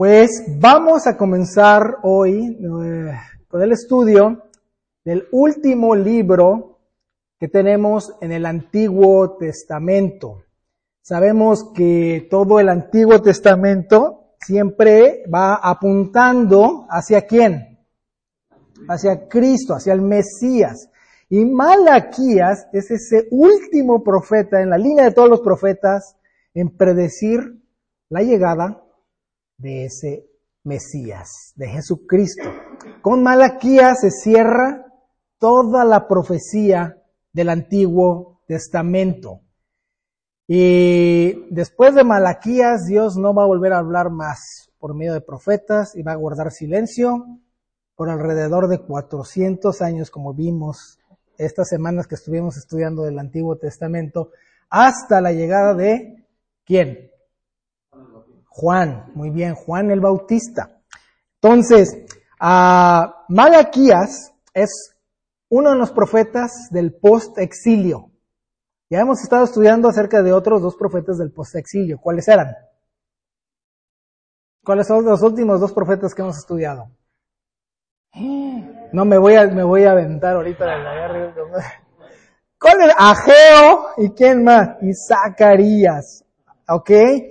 Pues vamos a comenzar hoy con el estudio del último libro que tenemos en el Antiguo Testamento. Sabemos que todo el Antiguo Testamento siempre va apuntando ¿hacia quién? Hacia Cristo, hacia el Mesías. Y Malaquías es ese último profeta en la línea de todos los profetas en predecir la llegada de ese Mesías, de Jesucristo. Con Malaquías se cierra toda la profecía del Antiguo Testamento. Y después de Malaquías, Dios no va a volver a hablar más por medio de profetas y va a guardar silencio por alrededor de 400 años, como vimos estas semanas que estuvimos estudiando del Antiguo Testamento, hasta la llegada de ¿quién? Juan, muy bien, Juan el Bautista. Entonces, Malaquías es uno de los profetas del post-exilio. Ya hemos estado estudiando acerca de otros dos profetas del post-exilio. ¿Cuáles eran? ¿Cuáles son los últimos dos profetas que hemos estudiado? No me voy a aventar ahorita de la guerra. ¿Cuál es? Ageo y ¿quién más? Y Zacarías. ¿Ok?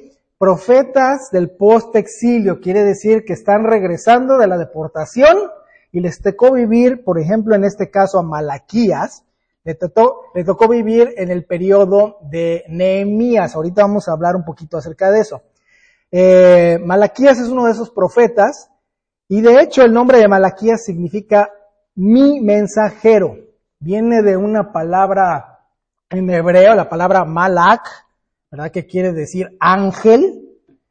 Profetas del post-exilio, quiere decir que están regresando de la deportación y les tocó vivir, por ejemplo, en este caso a Malaquías, le tocó vivir en el periodo de Nehemías. Ahorita vamos a hablar un poquito acerca de eso. Malaquías es uno de esos profetas y de hecho el nombre de Malaquías significa mi mensajero. Viene de una palabra en hebreo, la palabra malak, ¿verdad? Que quiere decir ángel.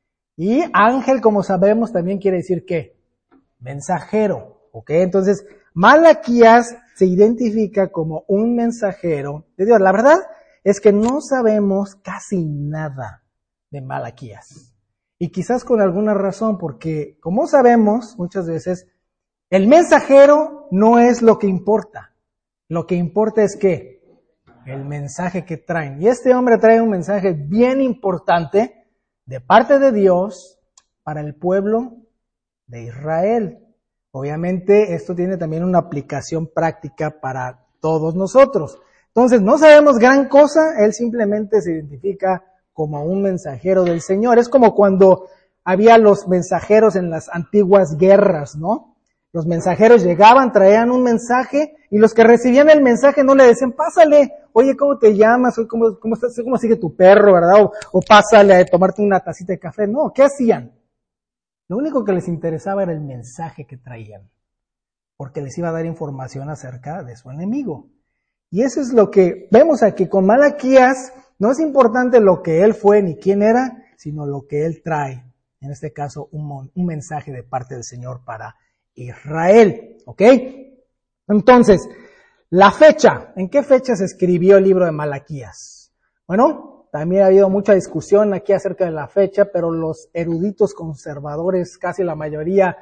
Y ángel, como sabemos, también quiere decir ¿qué? Mensajero. ¿Ok? Entonces, Malaquías se identifica como un mensajero de Dios. La verdad es que no sabemos casi nada de Malaquías. Y quizás con alguna razón, porque como sabemos muchas veces, el mensajero no es lo que importa. Lo que importa es ¿qué? El mensaje que traen. Y este hombre trae un mensaje bien importante de parte de Dios para el pueblo de Israel. Obviamente esto tiene también una aplicación práctica para todos nosotros. Entonces no sabemos gran cosa, él simplemente se identifica como un mensajero del Señor. Es como cuando había los mensajeros en las antiguas guerras, ¿no? Los mensajeros llegaban, traían un mensaje y los que recibían el mensaje no le decían, pásale, oye, ¿cómo te llamas? ¿Cómo estás? ¿Cómo sigue tu perro, verdad? O pásale a tomarte una tacita de café. No, ¿qué hacían? Lo único que les interesaba era el mensaje que traían, porque les iba a dar información acerca de su enemigo. Y eso es lo que vemos aquí con Malaquías. No es importante lo que él fue ni quién era, sino lo que él trae. En este caso, un mensaje de parte del Señor para Israel. ¿Ok? Entonces, la fecha. ¿En qué fecha se escribió el libro de Malaquías? Bueno, también ha habido mucha discusión aquí acerca de la fecha, pero los eruditos conservadores, casi la mayoría,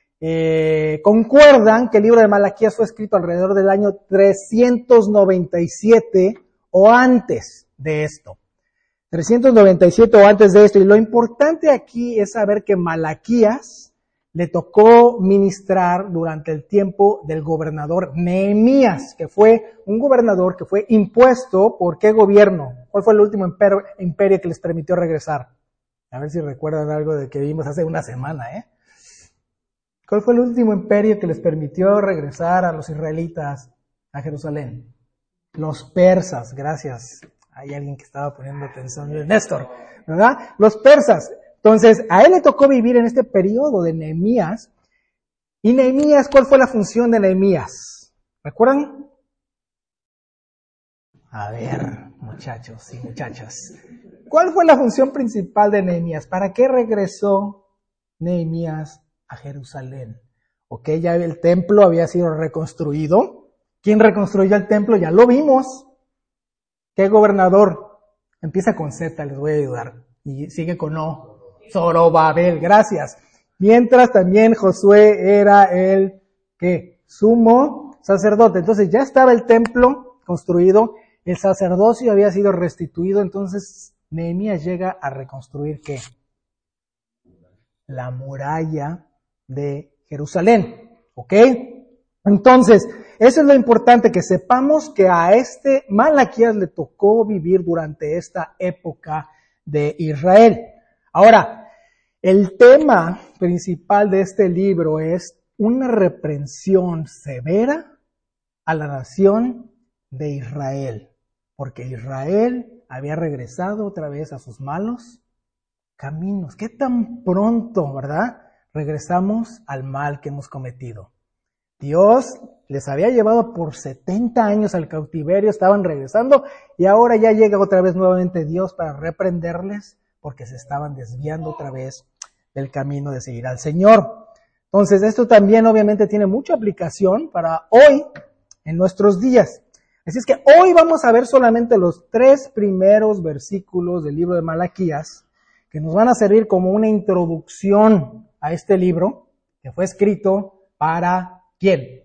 concuerdan que el libro de Malaquías fue escrito alrededor del año 397 o antes de esto. 397 o antes de esto. Y lo importante aquí es saber que Malaquías le tocó ministrar durante el tiempo del gobernador Nehemías, que fue un gobernador que fue impuesto por ¿qué gobierno? ¿Cuál fue el último imperio que les permitió regresar? A ver si recuerdan algo de que vimos hace una semana, ¿Cuál fue el último imperio que les permitió regresar a los israelitas a Jerusalén? Los persas, gracias. Hay alguien que estaba poniendo atención, Néstor, ¿verdad? Los persas. Entonces, a él le tocó vivir en este periodo de Nehemías. ¿Y Nehemías, cuál fue la función de Nehemías? ¿Recuerdan? A ver, muchachos y muchachas. ¿Cuál fue la función principal de Nehemías? ¿Para qué regresó Nehemías a Jerusalén? Ok, ya el templo había sido reconstruido. ¿Quién reconstruyó el templo? Ya lo vimos. ¿Qué gobernador? Empieza con Z, les voy a ayudar. Y sigue con O. Zorobabel, gracias. Mientras también Josué era el ¿qué? Sumo sacerdote. Entonces ya estaba el templo construido, el sacerdocio había sido restituido, entonces Nehemías llega a reconstruir ¿qué? la muralla de Jerusalén. ¿Ok? Entonces, eso es lo importante, que sepamos que a este Malaquías le tocó vivir durante esta época de Israel. Ahora, el tema principal de este libro es una reprensión severa a la nación de Israel, porque Israel había regresado otra vez a sus malos caminos. ¿Qué tan pronto, verdad? Regresamos al mal que hemos cometido. Dios les había llevado por 70 años al cautiverio, estaban regresando y ahora ya llega otra vez nuevamente Dios para reprenderles porque se estaban desviando otra vez del camino de seguir al Señor. Entonces esto también obviamente tiene mucha aplicación para hoy, en nuestros días. Así es que hoy vamos a ver solamente los 3 primeros versículos del libro de Malaquías, que nos van a servir como una introducción a este libro, que fue escrito para ¿quién?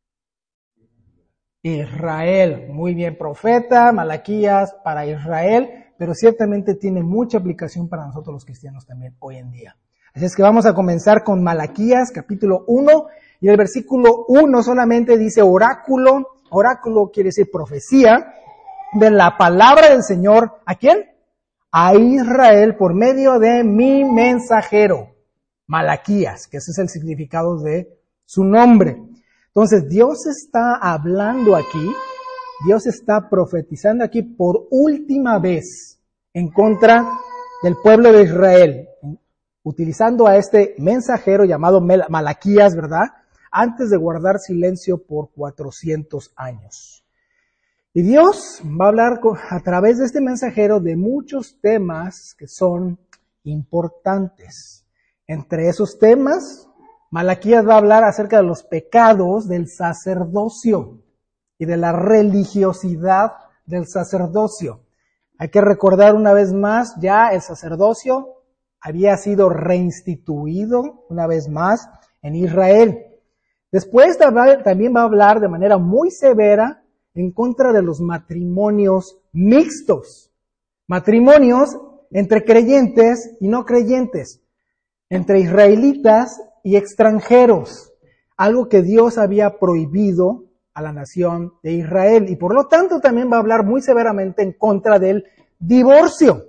Israel. Muy bien, profeta, Malaquías para Israel, pero ciertamente tiene mucha aplicación para nosotros los cristianos también hoy en día. Así es que vamos a comenzar con Malaquías, capítulo 1, y el versículo 1 solamente dice oráculo. Oráculo quiere decir profecía de la palabra del Señor. ¿A quién? A Israel por medio de mi mensajero, Malaquías, que ese es el significado de su nombre. Entonces Dios está hablando aquí, Dios está profetizando aquí por última vez en contra del pueblo de Israel, utilizando a este mensajero llamado Malaquías, ¿verdad? Antes de guardar silencio por 400 años. Y Dios va a hablar a través de este mensajero de muchos temas que son importantes. Entre esos temas, Malaquías va a hablar acerca de los pecados del sacerdocio y de la religiosidad del sacerdocio. Hay que recordar una vez más, ya el sacerdocio había sido reinstituido una vez más en Israel. Después también va a hablar de manera muy severa en contra de los matrimonios mixtos. Matrimonios entre creyentes y no creyentes, entre israelitas y extranjeros, algo que Dios había prohibido a la nación de Israel, y por lo tanto también va a hablar muy severamente en contra del divorcio.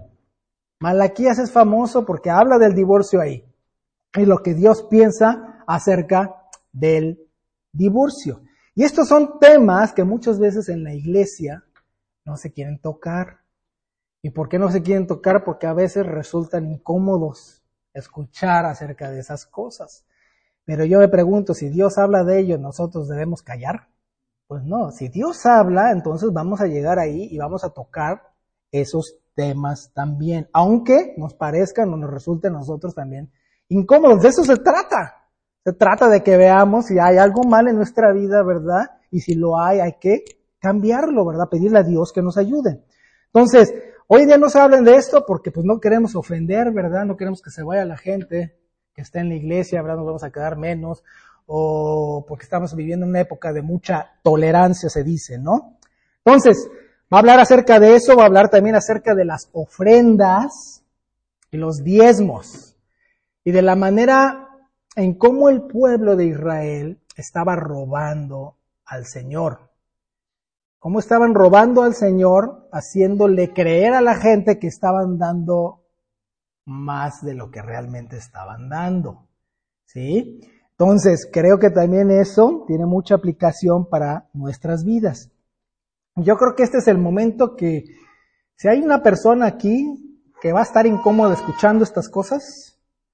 Malaquías es famoso porque habla del divorcio ahí, y lo que Dios piensa acerca del divorcio. Y estos son temas que muchas veces en la iglesia no se quieren tocar. ¿Y por qué no se quieren tocar? Porque a veces resultan incómodos escuchar acerca de esas cosas. Pero yo me pregunto, si Dios habla de ello, ¿nosotros debemos callar? Pues no, si Dios habla, entonces vamos a llegar ahí y vamos a tocar esos temas también, aunque nos parezcan o nos resulten a nosotros también incómodos. De eso se trata. Se trata de que veamos si hay algo mal en nuestra vida, ¿verdad? Y si lo hay que cambiarlo, ¿verdad? Pedirle a Dios que nos ayude. Entonces, hoy día no se hablen de esto porque pues no queremos ofender, ¿verdad? No queremos que se vaya la gente que está en la iglesia, ¿verdad? Nos vamos a quedar menos, o porque estamos viviendo una época de mucha tolerancia, se dice, ¿no? Entonces, va a hablar acerca de eso, va a hablar también acerca de las ofrendas y los diezmos, y de la manera en cómo el pueblo de Israel estaba robando al Señor. Cómo estaban robando al Señor, haciéndole creer a la gente que estaban dando más de lo que realmente estaban dando. ¿Sí? Entonces, creo que también eso tiene mucha aplicación para nuestras vidas. Yo creo que este es el momento que, si hay una persona aquí que va a estar incómoda escuchando estas cosas,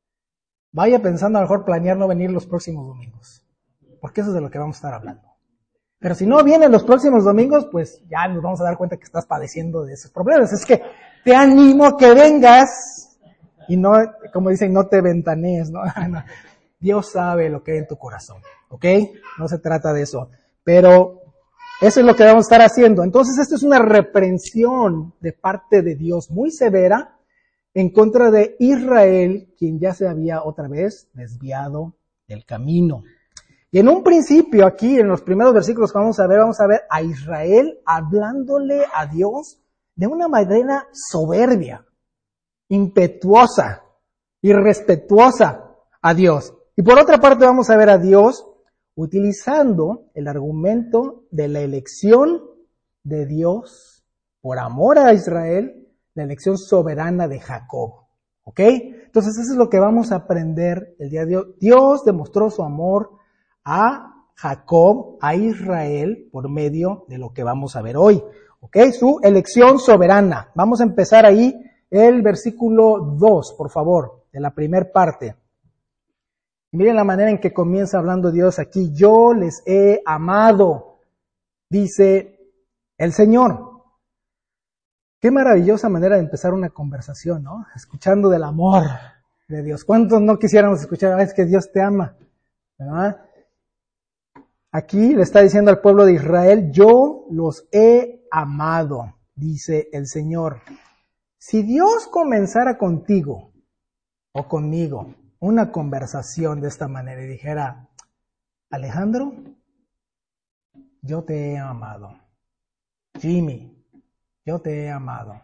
vaya pensando a lo mejor planear no venir los próximos domingos, porque eso es de lo que vamos a estar hablando. Pero si no vienen los próximos domingos, pues ya nos vamos a dar cuenta que estás padeciendo de esos problemas. Es que te animo a que vengas y no, como dicen, no te ventanees, ¿no? Dios sabe lo que hay en tu corazón, ¿ok? No se trata de eso. Pero eso es lo que vamos a estar haciendo. Entonces, esto es una reprensión de parte de Dios muy severa en contra de Israel, quien ya se había otra vez desviado del camino. Y en un principio, aquí en los primeros versículos que vamos a ver a Israel hablándole a Dios de una manera soberbia, impetuosa. y respetuosa a Dios. Y por otra parte vamos a ver a Dios utilizando el argumento de la elección de Dios por amor a Israel, la elección soberana de Jacob. ¿Ok? Entonces eso es lo que vamos a aprender el día de hoy. Dios demostró su amor a Jacob, a Israel, por medio de lo que vamos a ver hoy. ¿Ok? Su elección soberana. Vamos a empezar ahí el versículo 2, por favor, de la primera parte. Miren la manera en que comienza hablando Dios aquí. Yo les he amado, dice el Señor. Qué maravillosa manera de empezar una conversación, ¿no? Escuchando del amor de Dios. ¿Cuántos no quisiéramos escuchar? Es que Dios te ama, ¿verdad? Aquí le está diciendo al pueblo de Israel, yo los he amado, dice el Señor. Si Dios comenzara contigo o conmigo una conversación de esta manera y dijera, Alejandro, yo te he amado. Jimmy, yo te he amado.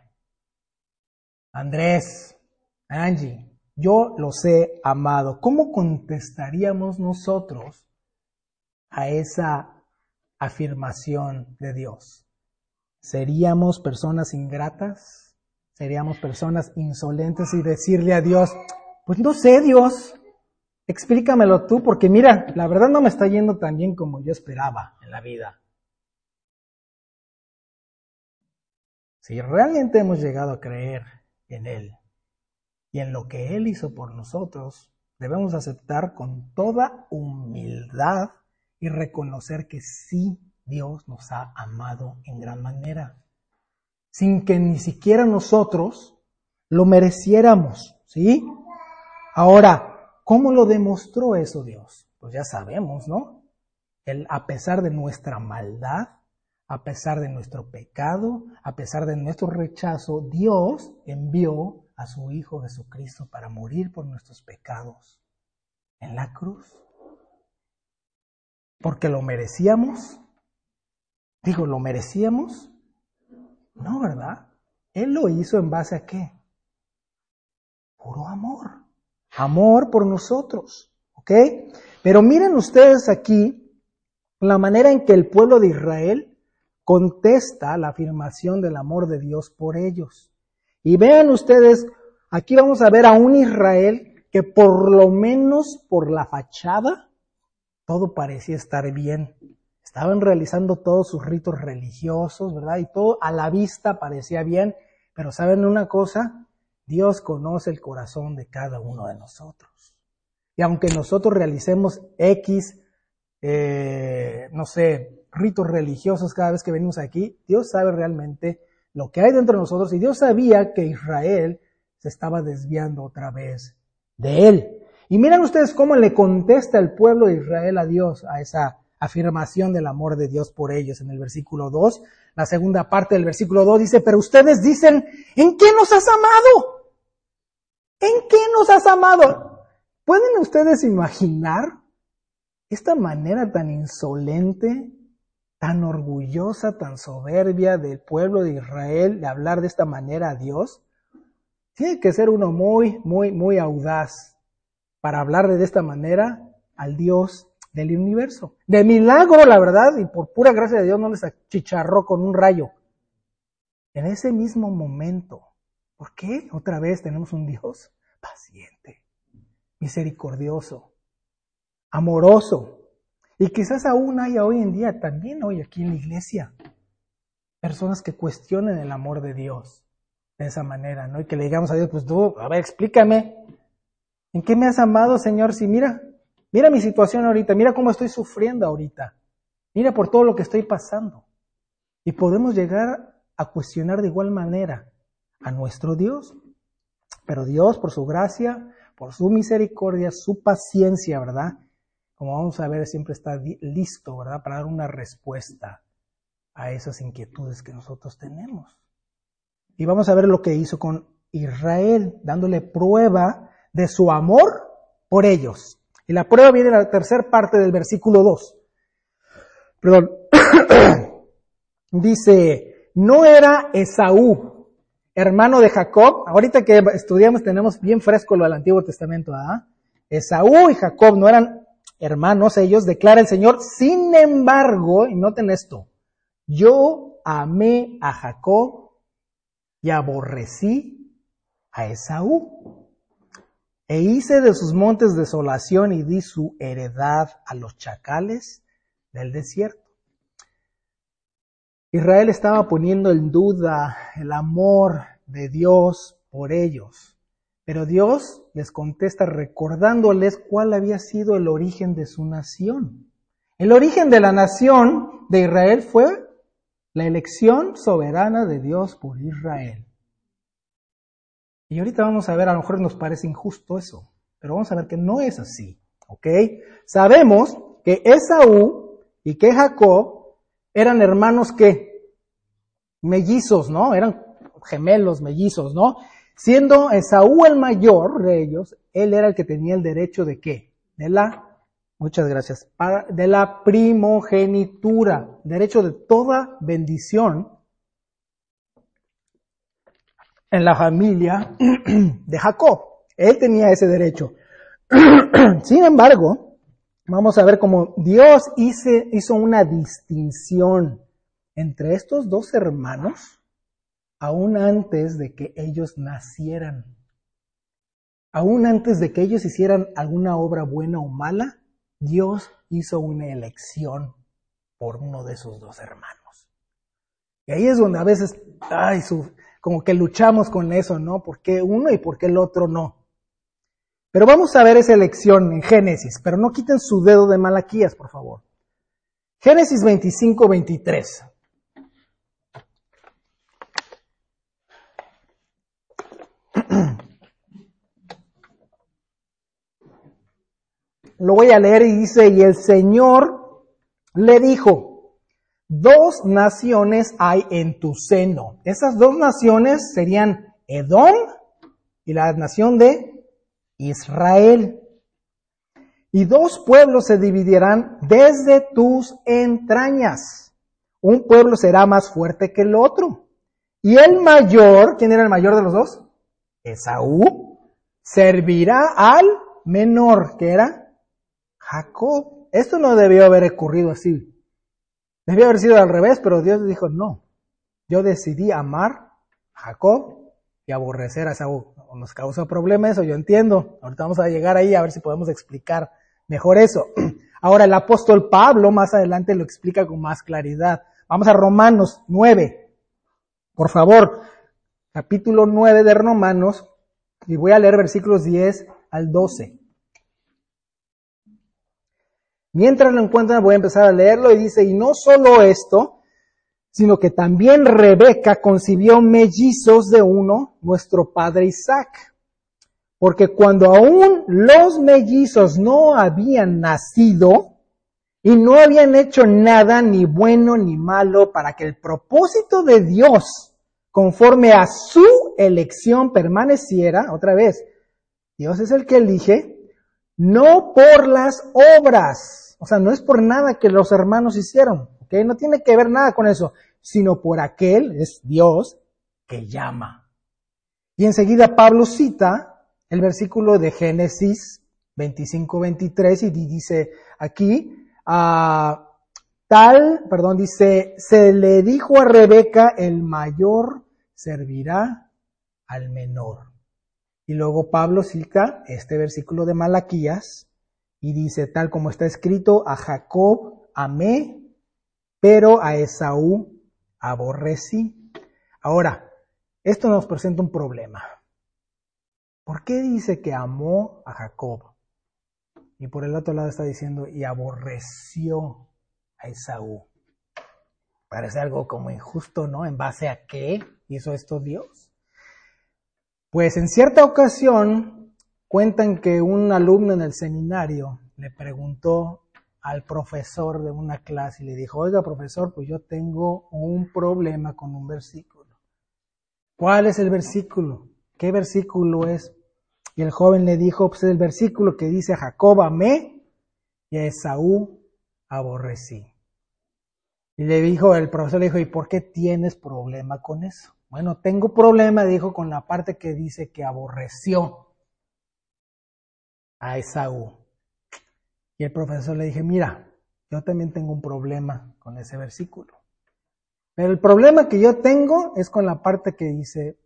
Andrés, Angie, yo los he amado. ¿Cómo contestaríamos nosotros a esa afirmación de Dios? ¿Seríamos personas ingratas? ¿Seríamos personas insolentes y decirle a Dios, pues no sé, Dios, explícamelo tú, porque mira, la verdad no me está yendo tan bien como yo esperaba en la vida? Si realmente hemos llegado a creer en Él y en lo que Él hizo por nosotros, debemos aceptar con toda humildad y reconocer que sí, Dios nos ha amado en gran manera, sin que ni siquiera nosotros lo mereciéramos, ¿sí? Ahora, ¿cómo lo demostró eso Dios? Pues ya sabemos, ¿no? Él, a pesar de nuestra maldad, a pesar de nuestro pecado, a pesar de nuestro rechazo, Dios envió a su Hijo Jesucristo para morir por nuestros pecados en la cruz. ¿Porque lo merecíamos? Digo, ¿lo merecíamos? No, ¿verdad? Él lo hizo en base a ¿qué? Puro amor. Amor por nosotros, ¿ok? Pero miren ustedes aquí la manera en que el pueblo de Israel contesta la afirmación del amor de Dios por ellos. Y vean ustedes, aquí vamos a ver a un Israel que por lo menos por la fachada, todo parecía estar bien. Estaban realizando todos sus ritos religiosos, ¿verdad? Y todo a la vista parecía bien. Pero ¿saben una cosa? Dios conoce el corazón de cada uno de nosotros. Y aunque nosotros realicemos X, ritos religiosos cada vez que venimos aquí, Dios sabe realmente lo que hay dentro de nosotros y Dios sabía que Israel se estaba desviando otra vez de Él. Y miren ustedes cómo le contesta el pueblo de Israel a Dios, a esa afirmación del amor de Dios por ellos en el versículo 2. La segunda parte del versículo 2 dice, pero ustedes dicen, ¿en qué nos has amado? ¿En qué nos has amado? ¿Pueden ustedes imaginar esta manera tan insolente, tan orgullosa, tan soberbia del pueblo de Israel de hablar de esta manera a Dios? Tiene que ser uno muy audaz para hablar de esta manera al Dios del universo. De milagro, la verdad, y por pura gracia de Dios no les achicharró con un rayo. En ese mismo momento, ¿por qué? Otra vez tenemos un Dios paciente, misericordioso, amoroso. Y quizás aún haya hoy en día, también hoy aquí en la iglesia, personas que cuestionen el amor de Dios de esa manera, ¿no? Y que le digamos a Dios, pues tú, a ver, explícame, ¿en qué me has amado, Señor? Si mira mi situación ahorita, mira cómo estoy sufriendo ahorita, mira por todo lo que estoy pasando. Y podemos llegar a cuestionar de igual manera a nuestro Dios. Pero Dios, por su gracia, por su misericordia, su paciencia, ¿verdad? Como vamos a ver, siempre está listo, ¿verdad? Para dar una respuesta a esas inquietudes que nosotros tenemos. Y vamos a ver lo que hizo con Israel, dándole prueba de su amor por ellos. Y la prueba viene en la tercera parte del versículo 2. Perdón. Dice, no era Esaú hermano de Jacob. Ahorita que estudiamos tenemos bien fresco lo del Antiguo Testamento, ¿ah? Esaú y Jacob no eran hermanos ellos, declara el Señor. Sin embargo, y noten esto, yo amé a Jacob y aborrecí a Esaú. E hice de sus montes desolación y di su heredad a los chacales del desierto. Israel estaba poniendo en duda el amor de Dios por ellos. Pero Dios les contesta recordándoles cuál había sido el origen de su nación. El origen de la nación de Israel fue la elección soberana de Dios por Israel. Y ahorita vamos a ver, a lo mejor nos parece injusto eso, pero vamos a ver que no es así, ¿ok? Sabemos que Esaú y que Jacob eran hermanos que mellizos, ¿no? Eran gemelos, mellizos, ¿no? Siendo Esaú el mayor de ellos, él era el que tenía el derecho de ¿qué? Muchas gracias, de la primogenitura, derecho de toda bendición en la familia de Jacob. Él tenía ese derecho. Sin embargo, vamos a ver cómo Dios hizo una distinción entre estos dos hermanos aún antes de que ellos nacieran. Aún antes de que ellos hicieran alguna obra buena o mala, Dios hizo una elección por uno de esos dos hermanos. Y ahí es donde a veces, como que luchamos con eso, ¿no? ¿Por qué uno y por qué el otro no? Pero vamos a ver esa elección en Génesis, pero no quiten su dedo de Malaquías, por favor. Génesis 25:23. Lo voy a leer y dice, y el Señor le dijo, 2 naciones hay en tu seno. Esas 2 naciones serían Edom y la nación de Israel. Y 2 pueblos se dividirán desde tus entrañas. Un pueblo será más fuerte que el otro. Y el mayor, ¿quién era el mayor de los 2? Esaú, servirá al menor, que era Jacob. Esto no debió haber ocurrido así. Debió haber sido al revés, pero Dios dijo, no. Yo decidí amar a Jacob y aborrecer a Esaú. Nos causa problema eso, yo entiendo. Ahorita vamos a llegar ahí a ver si podemos explicar mejor eso. Ahora el apóstol Pablo más adelante lo explica con más claridad. Vamos a Romanos 9. Por favor, capítulo 9 de Romanos, y voy a leer versículos 10 al 12. Mientras lo encuentran, voy a empezar a leerlo y dice, y no solo esto, sino que también Rebeca concibió mellizos de uno, nuestro padre Isaac. Porque cuando aún los mellizos no habían nacido y no habían hecho nada ni bueno ni malo para que el propósito de Dios, conforme a su elección, permaneciera, otra vez, Dios es el que elige, no por las obras, o sea, no es por nada que los hermanos hicieron, ¿ok? No tiene que ver nada con eso, sino por aquel, es Dios, que llama. Y enseguida Pablo cita el versículo de Génesis 25-23 y dice aquí, dice, se le dijo a Rebeca, el mayor servirá al menor. Y luego Pablo cita este versículo de Malaquías y dice, tal como está escrito, a Jacob amé, pero a Esaú aborrecí. Ahora, esto nos presenta un problema. ¿Por qué dice que amó a Jacob? Y por el otro lado está diciendo, y aborreció a Esaú. Parece algo como injusto, ¿no? ¿En base a qué hizo esto Dios? Pues en cierta ocasión cuentan que un alumno en el seminario le preguntó al profesor de una clase y le dijo, oiga profesor, pues yo tengo un problema con un versículo. ¿Cuál es el versículo? ¿Qué versículo es? Y el joven le dijo, pues es el versículo que dice, a Jacob amé y a Esaú aborrecí. Y el profesor le dijo, ¿y por qué tienes problema con eso? Bueno, tengo problema, dijo, con la parte que dice que aborreció a Esaú. Y el profesor le dije, mira, yo también tengo un problema con ese versículo. Pero el problema que yo tengo es con la parte que dice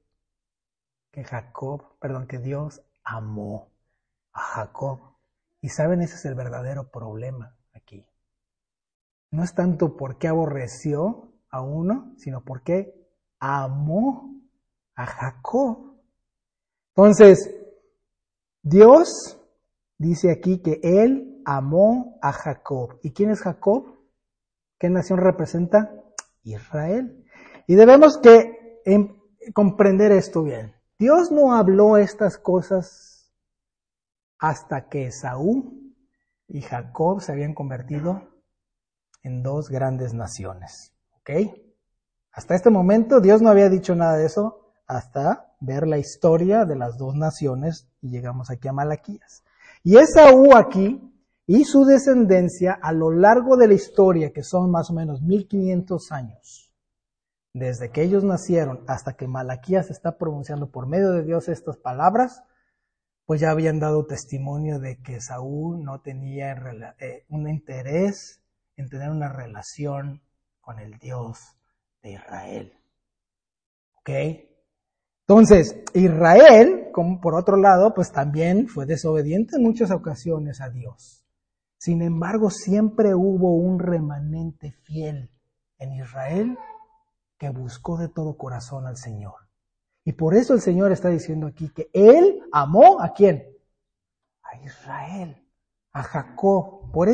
que Dios amó a Jacob. Y saben, ese es el verdadero problema aquí. No es tanto por qué aborreció a uno, sino por qué amó a Jacob. Entonces, Dios dice aquí que Él amó a Jacob. ¿Y quién es Jacob? ¿Qué nación representa? Israel. Y debemos que comprender esto bien. Dios no habló estas cosas hasta que Esaú y Jacob se habían convertido en dos grandes naciones. ¿Ok? Hasta este momento Dios no había dicho nada de eso hasta ver la historia de las dos naciones y llegamos aquí a Malaquías. Y Esaú aquí y su descendencia a lo largo de la historia, que son más o menos 1500 años, desde que ellos nacieron hasta que Malaquías está pronunciando por medio de Dios estas palabras, pues ya habían dado testimonio de que Esaú no tenía un interés en tener una relación con el Dios de Israel. ¿Ok? Entonces, Israel, como por otro lado, pues también fue desobediente en muchas ocasiones a Dios. Sin embargo, siempre hubo un remanente fiel en Israel que buscó de todo corazón al Señor. Y por eso el Señor está diciendo aquí que Él amó ¿a quién? A Israel, a Jacob, por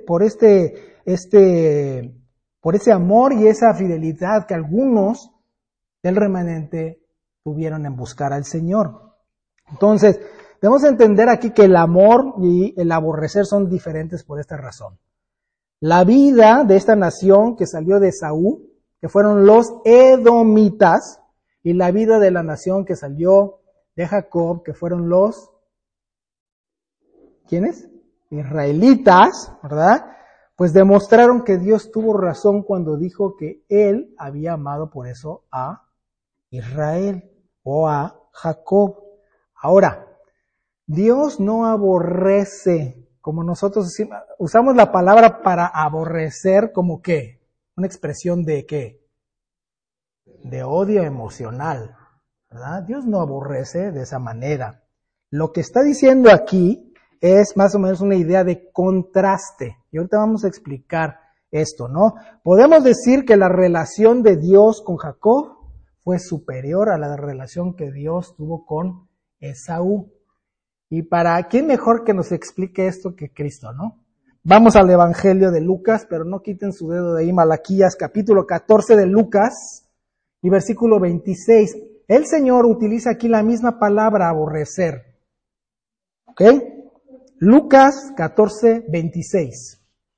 ese amor y esa fidelidad que algunos del remanente tuvieron en buscar al Señor. Entonces, debemos entender aquí que el amor y el aborrecer son diferentes por esta razón. La vida de esta nación que salió de Esaú, que fueron los edomitas, y la vida de la nación que salió de Jacob, que fueron los, ¿quiénes? Israelitas, ¿verdad? Pues demostraron que Dios tuvo razón cuando dijo que Él había amado por eso a Israel o a Jacob. Ahora, Dios no aborrece, como nosotros usamos la palabra para aborrecer como ¿qué? Una expresión de ¿qué? De odio emocional, ¿verdad? Dios no aborrece de esa manera. Lo que está diciendo aquí es más o menos una idea de contraste. Y ahorita vamos a explicar esto, ¿no? Podemos decir que la relación de Dios con Jacob fue superior a la relación que Dios tuvo con Esaú. Y para quién mejor que nos explique esto que Cristo, ¿no? Vamos al Evangelio de Lucas, pero no quiten su dedo de ahí, Malaquías, capítulo 14 de Lucas y versículo 26. El Señor utiliza aquí la misma palabra aborrecer. ¿Ok? Lucas 14, 26.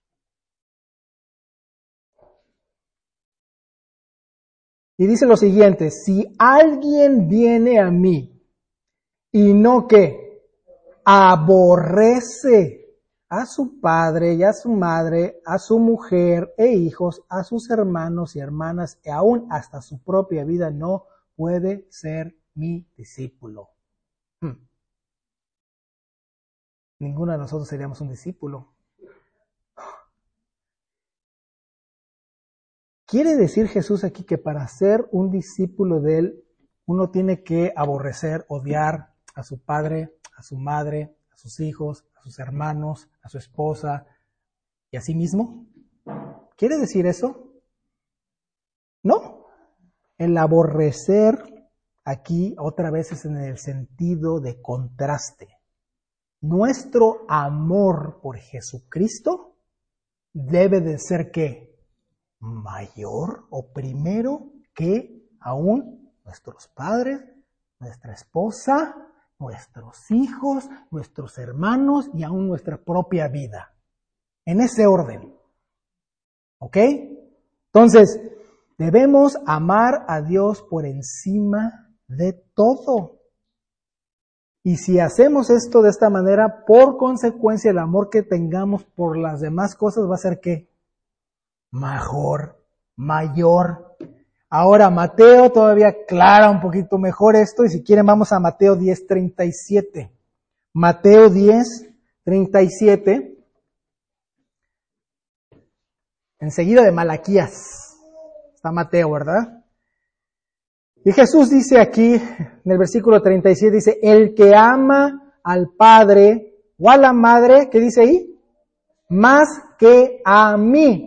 Y dice lo siguiente: si alguien viene a mí y no que aborrece a su padre y a su madre, a su mujer e hijos, a sus hermanos y hermanas, y aún hasta su propia vida, no puede ser mi discípulo. Ninguno de nosotros seríamos un discípulo. Quiere decir Jesús aquí que para ser un discípulo de Él, uno tiene que aborrecer, odiar a su padre, a su madre, a sus hijos, a sus hermanos, a su esposa y a sí mismo. ¿Quiere decir eso? No. El aborrecer aquí otra vez es en el sentido de contraste. Nuestro amor por Jesucristo debe de ser ¿qué? Mayor o primero que aún nuestros padres, nuestra esposa, nuestros hijos, nuestros hermanos y aún nuestra propia vida. En ese orden. ¿Ok? Entonces, debemos amar a Dios por encima de todo. Y si hacemos esto de esta manera, por consecuencia el amor que tengamos por las demás cosas va a ser ¿qué? Mejor, mayor. Ahora Mateo todavía aclara un poquito mejor esto, y si quieren vamos a Mateo 10:37. Mateo 10:37. Enseguida de Malaquías. Está Mateo, ¿verdad? Y Jesús dice aquí, en el versículo 37, dice, el que ama al padre o a la madre, ¿qué dice ahí? Más que a mí,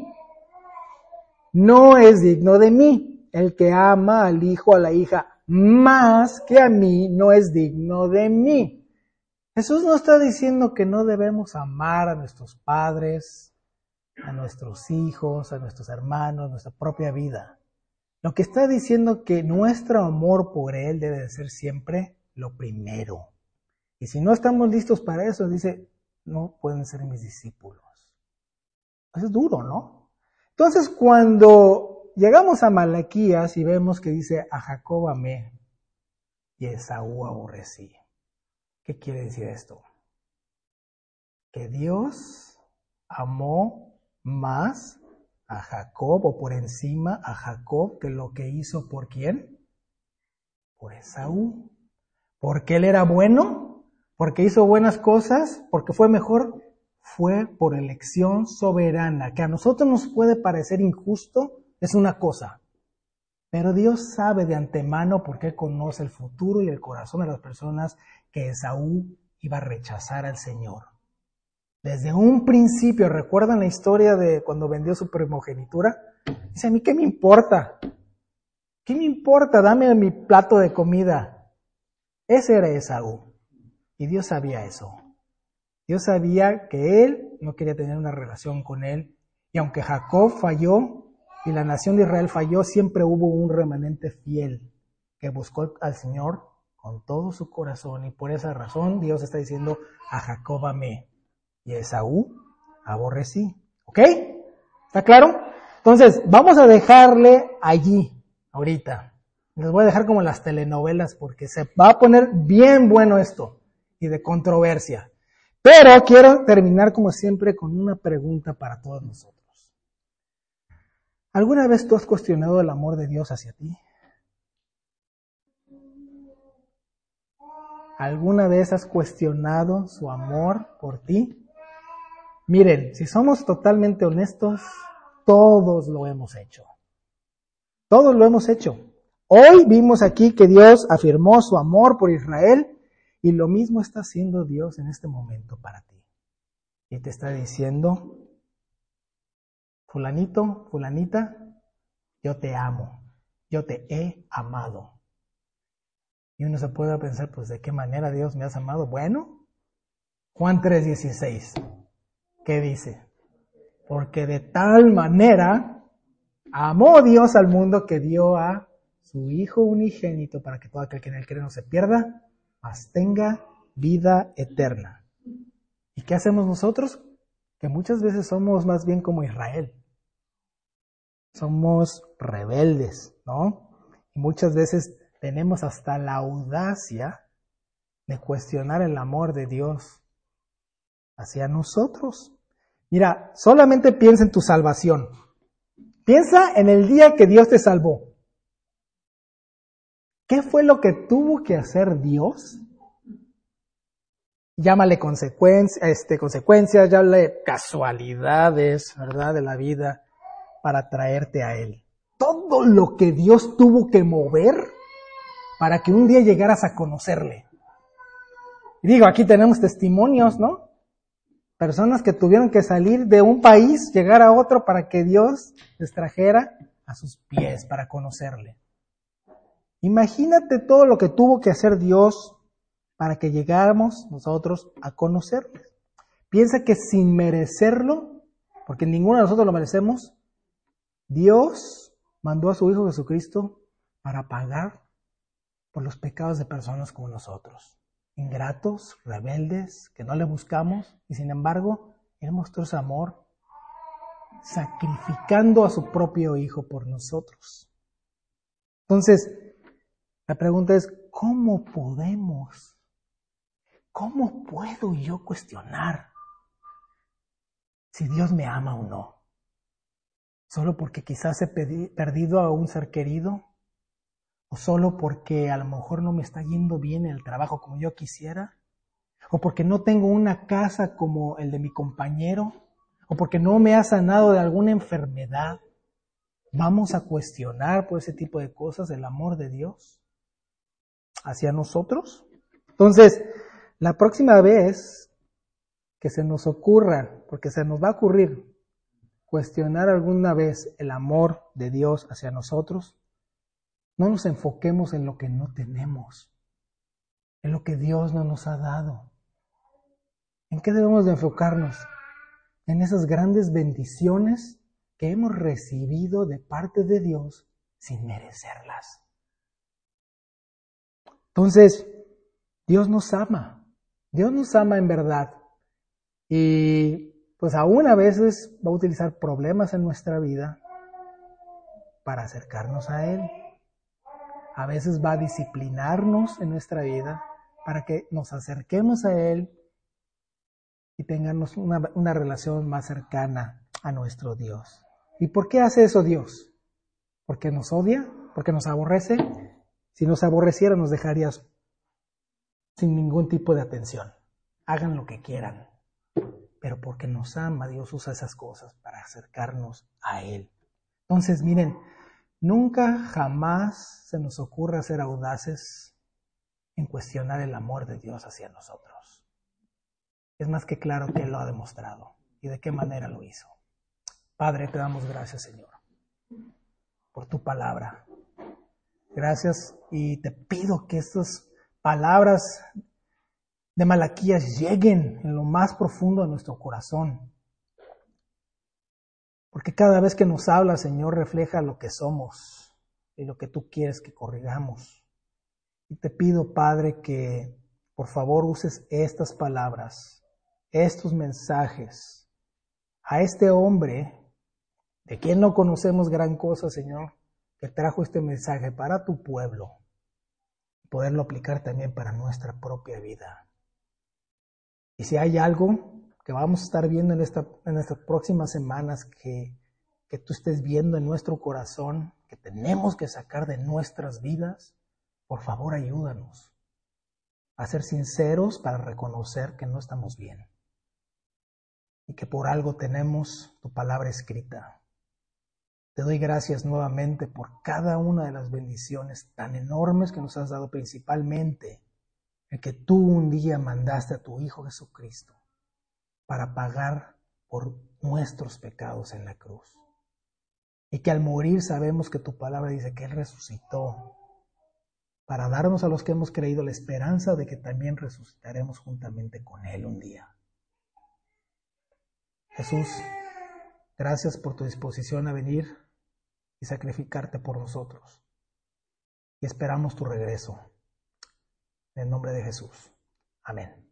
no es digno de mí. El que ama al hijo o a la hija más que a mí, no es digno de mí. Jesús no está diciendo que no debemos amar a nuestros padres, a nuestros hijos, a nuestros hermanos, nuestra propia vida. Lo que está diciendo que nuestro amor por Él debe de ser siempre lo primero. Y si no estamos listos para eso, dice, no pueden ser mis discípulos. Eso es duro, ¿no? Entonces, cuando llegamos a Malaquías y vemos que dice, a Jacob amé y a Esaú aborrecí. ¿Qué quiere decir esto? Que Dios amó más a Jacob, o por encima a Jacob, que lo que hizo por ¿quién? Por Esaú. ¿Porque él era bueno? ¿Porque hizo buenas cosas? ¿Porque fue mejor? Fue por elección soberana. Que a nosotros nos puede parecer injusto, es una cosa. Pero Dios sabe de antemano, porque conoce el futuro y el corazón de las personas, que Esaú iba a rechazar al Señor. Desde un principio, ¿recuerdan la historia de cuando vendió su primogenitura? Dice, ¿a mí qué me importa? ¿Qué me importa? Dame mi plato de comida. Ese era Esaú. Y Dios sabía eso. Dios sabía que él no quería tener una relación con él. Y aunque Jacob falló y la nación de Israel falló, siempre hubo un remanente fiel que buscó al Señor con todo su corazón. Y por esa razón Dios está diciendo, a Jacob amé y a Esaú aborrecí. ¿Ok? ¿Está claro? Entonces, vamos a dejarle allí, ahorita. Les voy a dejar como las telenovelas porque se va a poner bien bueno esto y de controversia. Pero quiero terminar como siempre con una pregunta para todos nosotros. ¿Alguna vez tú has cuestionado el amor de Dios hacia ti? ¿Alguna vez has cuestionado su amor por ti? Miren, si somos totalmente honestos, todos lo hemos hecho. Todos lo hemos hecho. Hoy vimos aquí que Dios afirmó su amor por Israel y lo mismo está haciendo Dios en este momento para ti. Y te está diciendo, fulanito, fulanita, yo te amo, yo te he amado. Y uno se puede pensar, pues, ¿de qué manera Dios me has amado? Bueno, Juan 3:16, ¿qué dice? Porque de tal manera amó Dios al mundo que dio a su Hijo unigénito para que todo aquel que en él cree no se pierda, mas tenga vida eterna. ¿Y qué hacemos nosotros? Que muchas veces somos más bien como Israel. Somos rebeldes, ¿no? Y muchas veces tenemos hasta la audacia de cuestionar el amor de Dios hacia nosotros. Mira, solamente piensa en tu salvación. Piensa en el día que Dios te salvó. ¿Qué fue lo que tuvo que hacer Dios? Llámale consecuencias, llámale casualidades, ¿verdad? De la vida para traerte a Él. Todo lo que Dios tuvo que mover para que un día llegaras a conocerle. Y digo, aquí tenemos testimonios, ¿no? Personas que tuvieron que salir de un país, llegar a otro para que Dios les trajera a sus pies para conocerle. Imagínate todo lo que tuvo que hacer Dios para que llegáramos nosotros a conocerle. Piensa que sin merecerlo, porque ninguno de nosotros lo merecemos, Dios mandó a su Hijo Jesucristo para pagar por los pecados de personas como nosotros. Ingratos, rebeldes, que no le buscamos, y sin embargo, Él mostró su amor sacrificando a su propio Hijo por nosotros. Entonces, la pregunta es, ¿cómo puedo yo cuestionar si Dios me ama o no? solo porque quizás he perdido a un ser querido, o solo porque a lo mejor no me está yendo bien en el trabajo como yo quisiera, o porque no tengo una casa como el de mi compañero, o porque no me ha sanado de alguna enfermedad. ¿Vamos a cuestionar por ese tipo de cosas el amor de Dios hacia nosotros? Entonces, la próxima vez que se nos ocurra, porque se nos va a ocurrir, cuestionar alguna vez el amor de Dios hacia nosotros, no nos enfoquemos en lo que no tenemos, en lo que Dios no nos ha dado. ¿En qué debemos de enfocarnos? En esas grandes bendiciones que hemos recibido de parte de Dios sin merecerlas. Entonces, Dios nos ama en verdad. Y pues aún a veces va a utilizar problemas en nuestra vida para acercarnos a Él. A veces va a disciplinarnos en nuestra vida para que nos acerquemos a Él y tengamos una relación más cercana a nuestro Dios. ¿Y por qué hace eso Dios? ¿Porque nos odia? ¿Porque nos aborrece? Si nos aborreciera nos dejaría sin ningún tipo de atención. Hagan lo que quieran. Pero porque nos ama, Dios usa esas cosas para acercarnos a Él. Entonces, miren, nunca jamás se nos ocurra ser audaces en cuestionar el amor de Dios hacia nosotros. Es más que claro que Él lo ha demostrado. ¿Y de qué manera lo hizo? Padre, te damos gracias, Señor, por tu palabra. Gracias y te pido que estas palabras de Malaquías lleguen en lo más profundo de nuestro corazón. Porque cada vez que nos habla, Señor, refleja lo que somos y lo que tú quieres que corrigamos. Y te pido, Padre, que por favor uses estas palabras, estos mensajes, a este hombre, de quien no conocemos gran cosa, Señor, que trajo este mensaje para tu pueblo, y poderlo aplicar también para nuestra propia vida. Y si hay algo que vamos a estar viendo en estas próximas semanas que tú estés viendo en nuestro corazón, que tenemos que sacar de nuestras vidas, por favor ayúdanos a ser sinceros para reconocer que no estamos bien y que por algo tenemos tu palabra escrita. Te doy gracias nuevamente por cada una de las bendiciones tan enormes que nos has dado, principalmente el que tú un día mandaste a tu Hijo Jesucristo para pagar por nuestros pecados en la cruz. Y que al morir sabemos que tu palabra dice que Él resucitó para darnos a los que hemos creído la esperanza de que también resucitaremos juntamente con Él un día. Jesús, gracias por tu disposición a venir y sacrificarte por nosotros. Y esperamos tu regreso. En el nombre de Jesús. Amén.